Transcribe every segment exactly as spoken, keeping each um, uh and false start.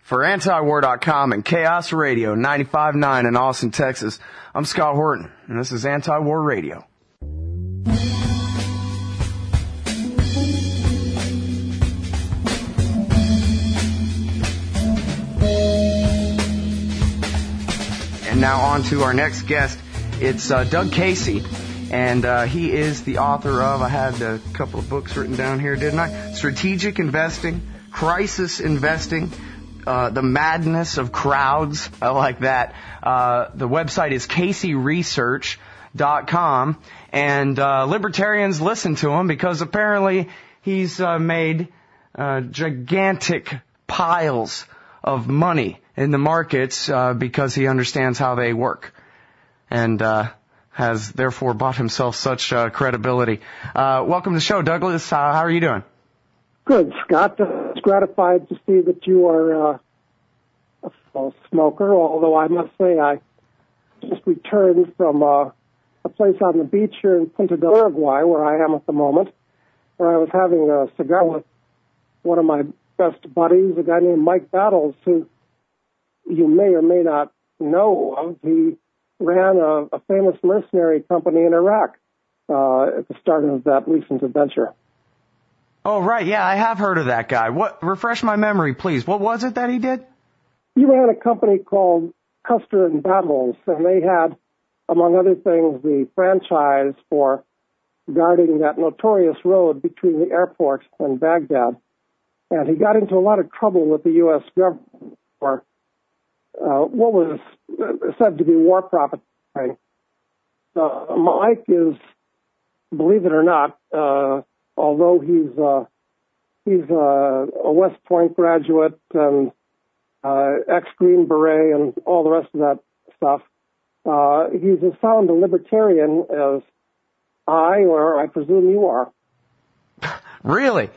For anti-war dot com and Chaos Radio ninety-five point nine in Austin, Texas, I'm Scott Horton, and this is Anti-War Radio. And now on to our next guest. It's uh, Doug Casey, and uh, he is the author of, I had a couple of books written down here, didn't I? Strategic Investing, Crisis Investing, Uh, the Madness of Crowds. I like that. Uh, the website is casey research dot com, and uh, libertarians listen to him because apparently he's uh, made uh, gigantic piles of money in the markets uh, because he understands how they work, and uh, has therefore bought himself such uh, credibility. Uh, welcome to the show, Douglas. Uh, how are you doing? Good, Scott. I was gratified to see that you are uh, a fellow smoker, although I must say I just returned from uh, a place on the beach here in Punta del Uruguay, where I am at the moment, where I was having a cigar with one of my best buddies, a guy named Mike Battles, who you may or may not know of. He ran a, a famous mercenary company in Iraq uh, at the start of that recent adventure. Oh, right. Yeah, I have heard of that guy. What? Refresh my memory, please. What was it that he did? He ran a company called Custer and Battles, and they had, among other things, the franchise for guarding that notorious road between the airport and Baghdad. And he got into a lot of trouble with the U S government for uh, what was said to be war profiteering. Uh, Mike is, believe it or not, uh, although he's uh, he's uh, a West Point graduate and uh, ex-Green Beret and all the rest of that stuff, uh, he's as sound a libertarian as I, or I presume you are. Really?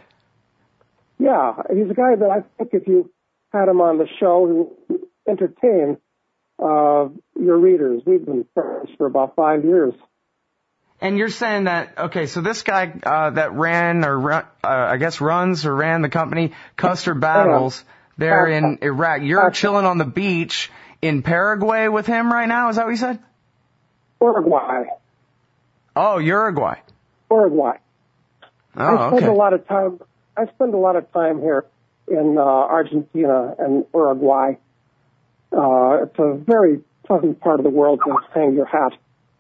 Yeah, he's a guy that I think if you had him on the show, he would entertain uh, your readers. We've been friends for about five years. And you're saying that, okay, so this guy uh, that ran or run, uh, I guess runs or ran the company, Custer Battles, there in Iraq, you're chilling on the beach in Paraguay with him right now? Is that what you said? Uruguay. Oh, Uruguay. Uruguay. Oh, I spend okay. a lot of time. I spend a lot of time here in uh, Argentina and Uruguay. Uh, it's a very pleasant part of the world to hang your hat.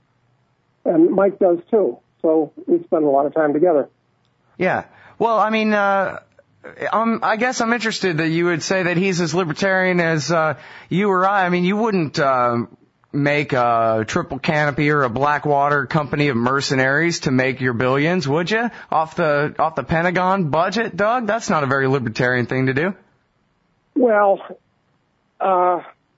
And Mike does too. So we spend a lot of time together. Yeah. Well, I mean, uh, um, I guess I'm interested that you would say that he's as libertarian as uh, you or I. I mean, you wouldn't uh, make a Triple Canopy or a Blackwater company of mercenaries to make your billions, would you? Off the off the Pentagon budget, Doug? That's not a very libertarian thing to do. Well, uh,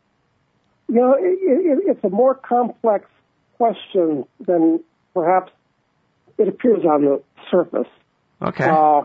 you know, it, it, it's a more complex question than perhaps it appears on the surface. Okay. Uh,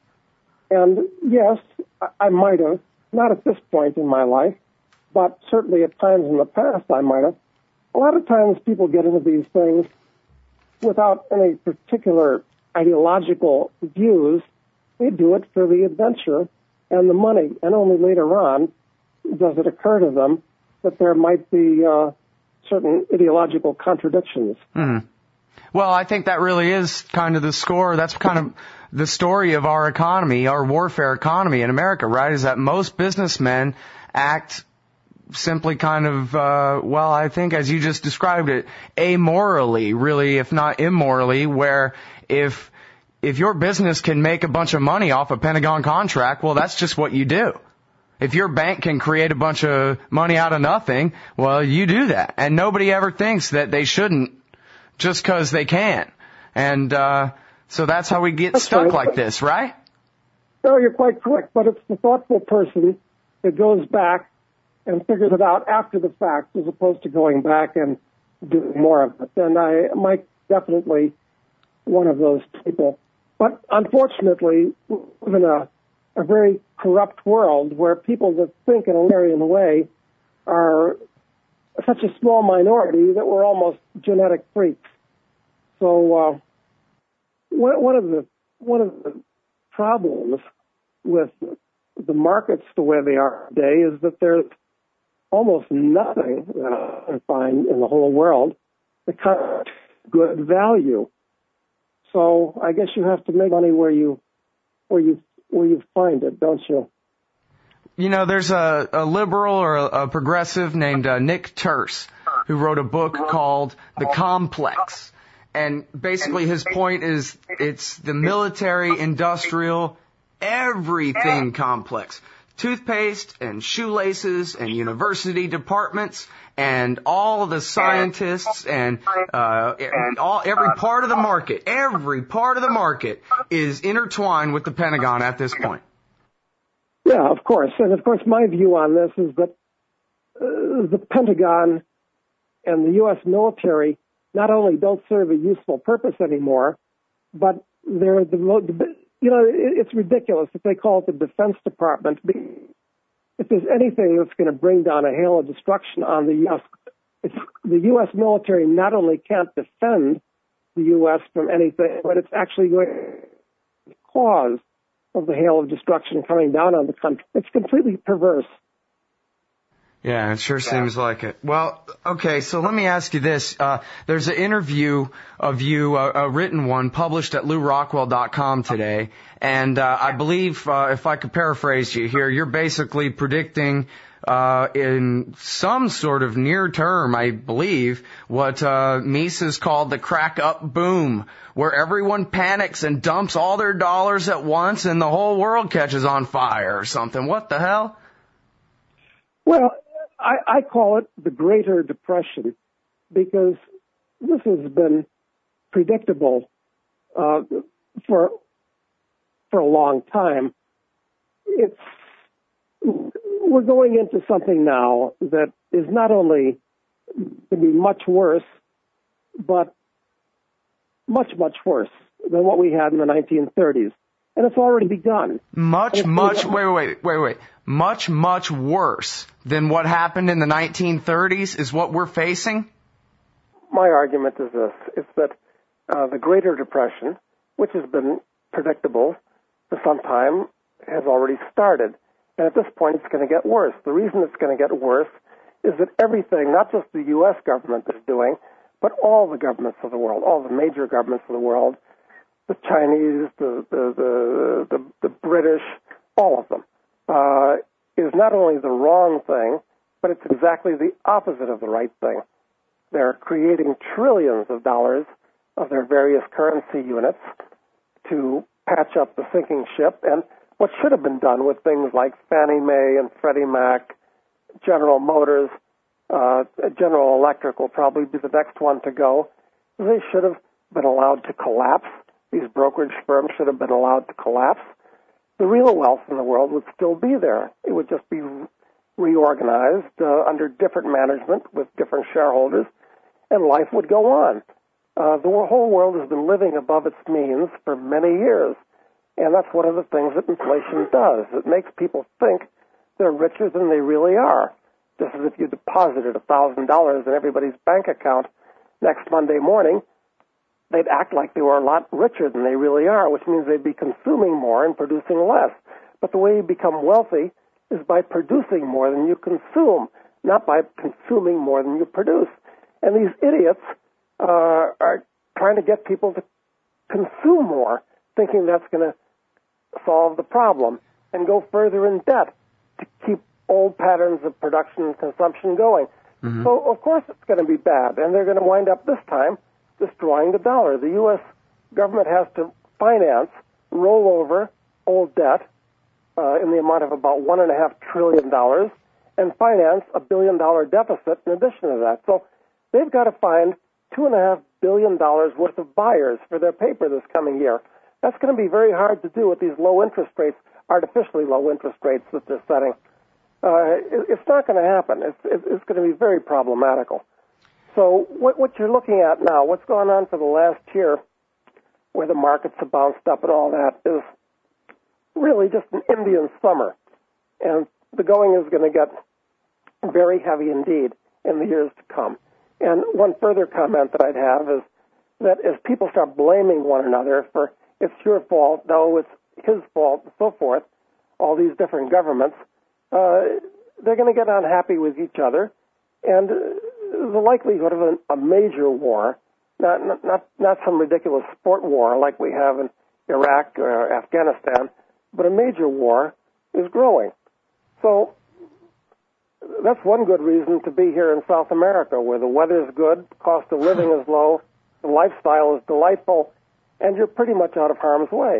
and yes, I, I might have, not at this point in my life, but certainly at times in the past I might have. A lot of times people get into these things without any particular ideological views. They do it for the adventure and the money, and only later on does it occur to them that there might be uh, certain ideological contradictions. Mm-hmm. Well, I think that really is kind of the score. That's kind of the story of our economy, our warfare economy in America, right? Is that most businessmen act simply kind of, uh, well, I think as you just described it, amorally, really, if not immorally, where if, if your business can make a bunch of money off a Pentagon contract, well, that's just what you do. If your bank can create a bunch of money out of nothing, well, you do that. And nobody ever thinks that they shouldn't just because they can. And uh so that's how we get that's stuck right. like this, right? No, you're quite correct. But it's the thoughtful person that goes back and figures it out after the fact as opposed to going back and doing more of it. And I, Mike, definitely one of those people. But unfortunately, we live in a a very corrupt world where people that think in a Larryan way are such a small minority that we're almost genetic freaks. So uh, one, one of the one of the problems with the markets the way they are today is that there's almost nothing that I can find in the whole world that comes good value. So I guess you have to make money where you where you where you find it, don't you? You know, there's a, a liberal or a, a progressive named uh, Nick Turse who wrote a book called The Complex. And basically his point is it's the military, industrial, everything complex. Toothpaste and shoelaces and university departments and all the scientists and uh, all every part of the market, every part of the market is intertwined with the Pentagon at this point. Yeah, of course. And, of course, my view on this is that uh, the Pentagon and the U S military not only don't serve a useful purpose anymore, but they're the, you know, it's ridiculous if they call it the Defense Department. If there's anything that's going to bring down a hail of destruction on the U S, it's the U S military not only can't defend the U S from anything, but it's actually going to cause of the hail of destruction coming down on the country. It's completely perverse. Yeah, it sure seems like it. Well, okay, so let me ask you this. Uh, there's an interview of you, uh, a written one, published at lou rockwell dot com today, and uh, I believe, uh, if I could paraphrase you here, you're basically predicting uh in some sort of near term, I believe, what uh Mises called the crack up boom, where everyone panics and dumps all their dollars at once and the whole world catches on fire or something. What the hell? Well, I, I call it the Greater Depression because this has been predictable uh, for for a long time. It's we're going into something now that is not only going to be much worse, but much, much worse than what we had in the nineteen thirties. And it's already begun. Much, much, wait, wait, wait, wait. Much, much worse than what happened in the nineteen thirties is what we're facing? My argument is this. It's that uh, the Greater Depression, which has been predictable for some time, has already started. And at this point, it's going to get worse. The reason it's going to get worse is that everything, not just the U S government is doing, but all the governments of the world, all the major governments of the world, the Chinese, the the the, the, the British, all of them, uh, is not only the wrong thing, but it's exactly the opposite of the right thing. They're creating trillions of dollars of their various currency units to patch up the sinking ship, and what should have been done with things like Fannie Mae and Freddie Mac, General Motors, uh, General Electric will probably be the next one to go. They should have been allowed to collapse. These brokerage firms should have been allowed to collapse. The real wealth in the world would still be there. It would just be reorganized uh, under different management with different shareholders, and life would go on. Uh, the whole world has been living above its means for many years. And that's one of the things that inflation does. It makes people think they're richer than they really are. Just as if you deposited one thousand dollars in everybody's bank account next Monday morning, they'd act like they were a lot richer than they really are, which means they'd be consuming more and producing less. But the way you become wealthy is by producing more than you consume, not by consuming more than you produce. And these idiots uh, are trying to get people to consume more, thinking that's going to solve the problem, and go further in debt to keep old patterns of production and consumption going. Mm-hmm. So, of course, it's going to be bad, and they're going to wind up this time destroying the dollar. The U S government has to finance, roll over old debt uh, in the amount of about one and a half trillion dollars, and finance a billion dollar deficit in addition to that. So they've got to find two and a half billion dollars worth of buyers for their paper this coming year. That's going to be very hard to do with these low interest rates, artificially low interest rates that they're setting. Uh, it, it's not going to happen. It's, it, it's going to be very problematical. So what, what you're looking at now, what's gone on for the last year, where the markets have bounced up and all that, is really just an Indian summer. And the going is going to get very heavy indeed in the years to come. And one further comment that I'd have is that as people start blaming one another for it's your fault, no, it's his fault, and so forth, all these different governments, uh, they're going to get unhappy with each other, and uh, the likelihood of a, a major war, not, not not some ridiculous sport war like we have in Iraq or Afghanistan, but a major war is growing. So that's one good reason to be here in South America, where the weather is good, cost of living is low, the lifestyle is delightful, and you're pretty much out of harm's way.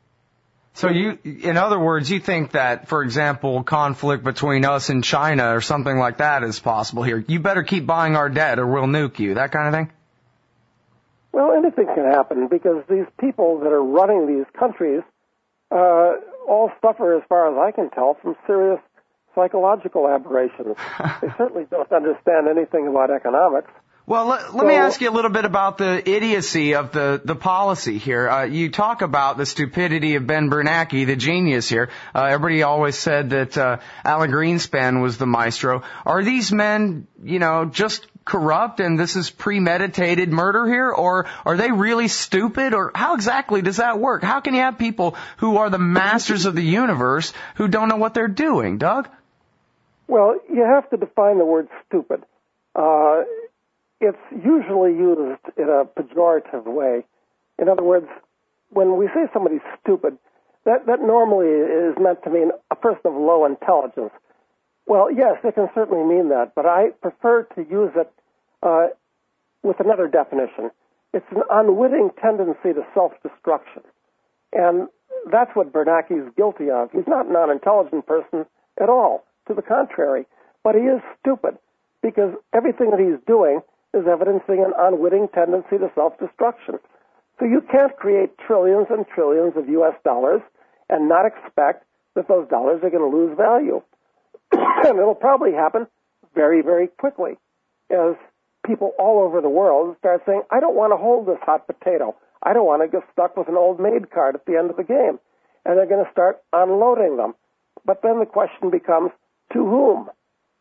So you, in other words, you think that, for example, conflict between us and China or something like that is possible here. You better keep buying our debt or we'll nuke you, that kind of thing? Well, anything can happen because these people that are running these countries uh, all suffer, as far as I can tell, from serious psychological aberrations. They certainly don't understand anything about economics. Well, let, let so, me ask you a little bit about the idiocy of the, the policy here. Uh, you talk about the stupidity of Ben Bernanke, the genius here. Uh, everybody always said that uh, Alan Greenspan was the maestro. Are these men, you know, just corrupt and this is premeditated murder here? Or are they really stupid? Or how exactly does that work? How can you have people who are the masters of the universe who don't know what they're doing, Doug? Well, you have to define the word stupid. Uh, it's usually used in a pejorative way. In other words, when we say somebody's stupid, that, that normally is meant to mean a person of low intelligence. Well, yes, it can certainly mean that, but I prefer to use it uh, with another definition. It's an unwitting tendency to self-destruction. And that's what Bernanke is guilty of. He's not an unintelligent person at all. To the contrary, but he is stupid because everything that he's doing is evidencing an unwitting tendency to self-destruction. So you can't create trillions and trillions of U S dollars and not expect that those dollars are going to lose value. And it'll probably happen very, very quickly as people all over the world start saying, I don't want to hold this hot potato. I don't want to get stuck with an old maid card at the end of the game. And they're going to start unloading them. But then the question becomes, to whom?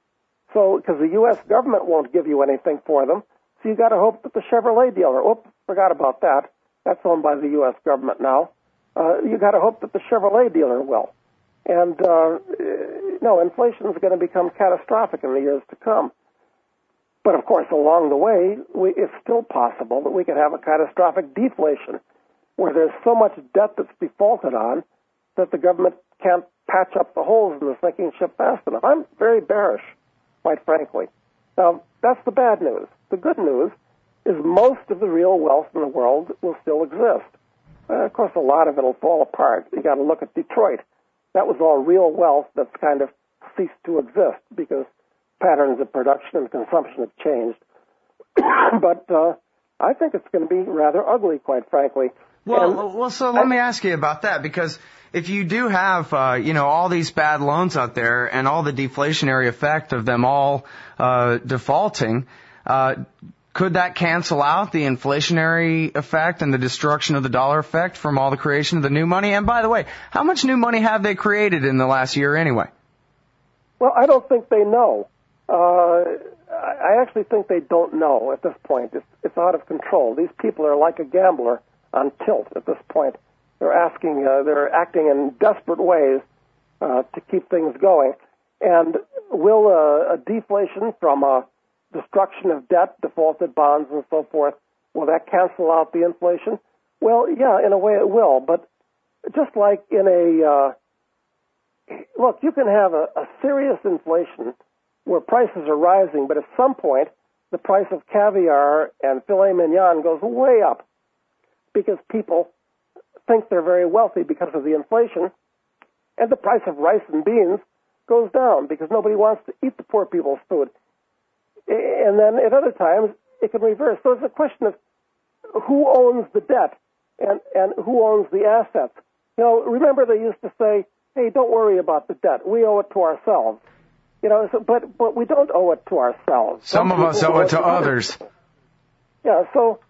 So, because the U S government won't give you anything for them, so you got to hope that the Chevrolet dealer, oops, forgot about that. That's owned by the U S government now. Uh, you got to hope that the Chevrolet dealer will. And, uh, no, inflation is going to become catastrophic in the years to come. But, of course, along the way, we, it's still possible that we could have a catastrophic deflation where there's so much debt that's defaulted on that the government can't patch up the holes in the sinking ship fast enough. I'm very bearish, quite frankly. Now, that's the bad news. The good news is most of the real wealth in the world will still exist. Uh, of course, a lot of it will fall apart. You got to look at Detroit. That was all real wealth that's kind of ceased to exist because patterns of production and consumption have changed. But uh, I think it's going to be rather ugly, quite frankly. Well, and well, so let I, me ask you about that, because if you do have, uh, you know, all these bad loans out there and all the deflationary effect of them all uh, defaulting, uh, could that cancel out the inflationary effect and the destruction of the dollar effect from all the creation of the new money? And by the way, how much new money have they created in the last year anyway? Well, I don't think they know. Uh, I actually think they don't know at this point. It's, it's out of control. These people are like a gambler on tilt at this point. They're asking, uh, they're acting in desperate ways uh, to keep things going. And will uh, a deflation from a destruction of debt, defaulted bonds, and so forth, will that cancel out the inflation? Well, yeah, in a way it will. But just like in a uh, look, you can have a, a serious inflation where prices are rising, but at some point the price of caviar and filet mignon goes way up because people think they're very wealthy because of the inflation, and the price of rice and beans goes down because nobody wants to eat the poor people's food. And then at other times, it can reverse. So it's a question of who owns the debt and, and who owns the assets. You know, remember they used to say, hey, don't worry about the debt. We owe it to ourselves. You know, so, but but we don't owe it to ourselves. Some, Some of us owe it to others. others. Yeah, so,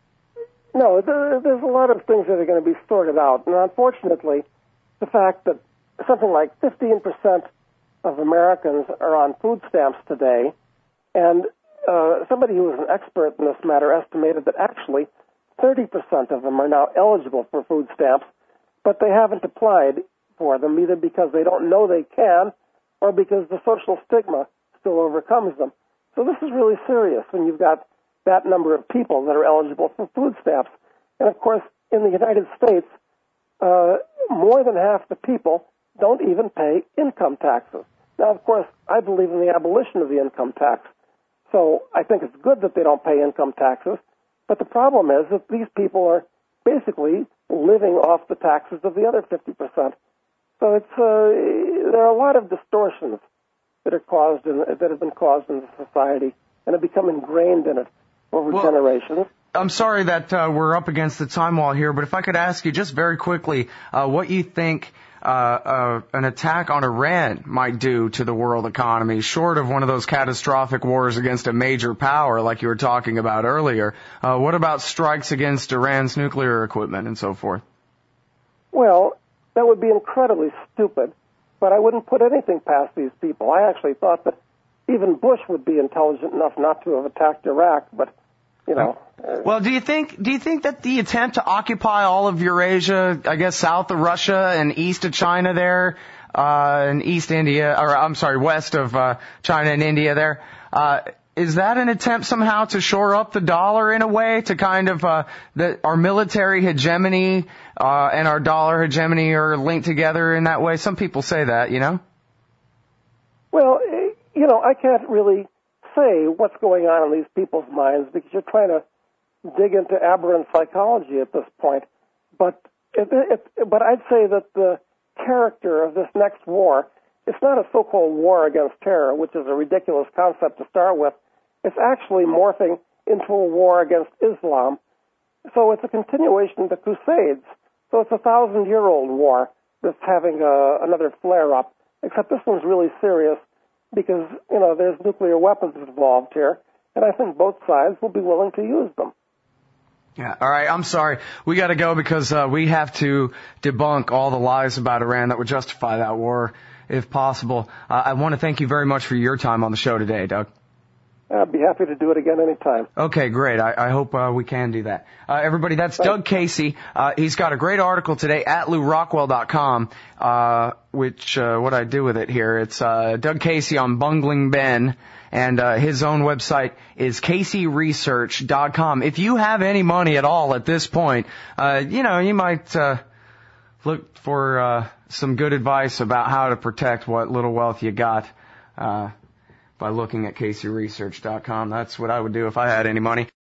no, there, there's a lot of things that are going to be sorted out. And unfortunately, the fact that something like fifteen percent of Americans are on food stamps today, and uh, somebody who is an expert in this matter estimated that actually thirty percent of them are now eligible for food stamps, but they haven't applied for them, either because they don't know they can or because the social stigma still overcomes them. So this is really serious when you've got that number of people that are eligible for food stamps. And, of course, in the United States, uh, more than half the people don't even pay income taxes. Now, of course, I believe in the abolition of the income tax. So I think it's good that they don't pay income taxes. But the problem is that these people are basically living off the taxes of the other fifty percent. So it's uh, there are a lot of distortions that are caused in, that have been caused in the society and have become ingrained in it over well, generations. I'm sorry that uh, we're up against the time wall here, but if I could ask you just very quickly uh, what you think uh, uh, an attack on Iran might do to the world economy, short of one of those catastrophic wars against a major power like you were talking about earlier. Uh, what about strikes against Iran's nuclear equipment and so forth? Well, that would be incredibly stupid, but I wouldn't put anything past these people. I actually thought that even Bush would be intelligent enough not to have attacked Iraq, but you know. Well, do you think do you think that the attempt to occupy all of Eurasia, I guess south of Russia and east of China there, uh, and East India, or I'm sorry, west of uh, China and India there, uh, is that an attempt somehow to shore up the dollar in a way, to kind of uh, that our military hegemony uh, and our dollar hegemony are linked together in that way? Some people say that, you know. Well, you know, I can't really say what's going on in these people's minds because you're trying to dig into aberrant psychology at this point. But it, it, but I'd say that the character of this next war, it's not a so-called war against terror, which is a ridiculous concept to start with. It's actually morphing into a war against Islam. So it's a continuation of the Crusades. So it's a thousand-year-old war that's having a, another flare-up, except this one's really serious because, you know, there's nuclear weapons involved here, and I think both sides will be willing to use them. Yeah. All right. I'm sorry. We got to go because uh, we have to debunk all the lies about Iran that would justify that war, if possible. Uh, I want to thank you very much for your time on the show today, Doug. I'd be happy to do it again anytime. Okay, great. I, I hope uh, we can do that. Uh, everybody, that's Thanks. Doug Casey. Uh, he's got a great article today at Lew Rockwell dot com, uh, which, uh, what I do with it here, it's uh, Doug Casey on Bungling Ben, and uh, his own website is Casey Research dot com. If you have any money at all at this point, uh, you know, you might uh, look for uh, some good advice about how to protect what little wealth you got. Uh by looking at Casey Research dot com. That's what I would do if I had any money.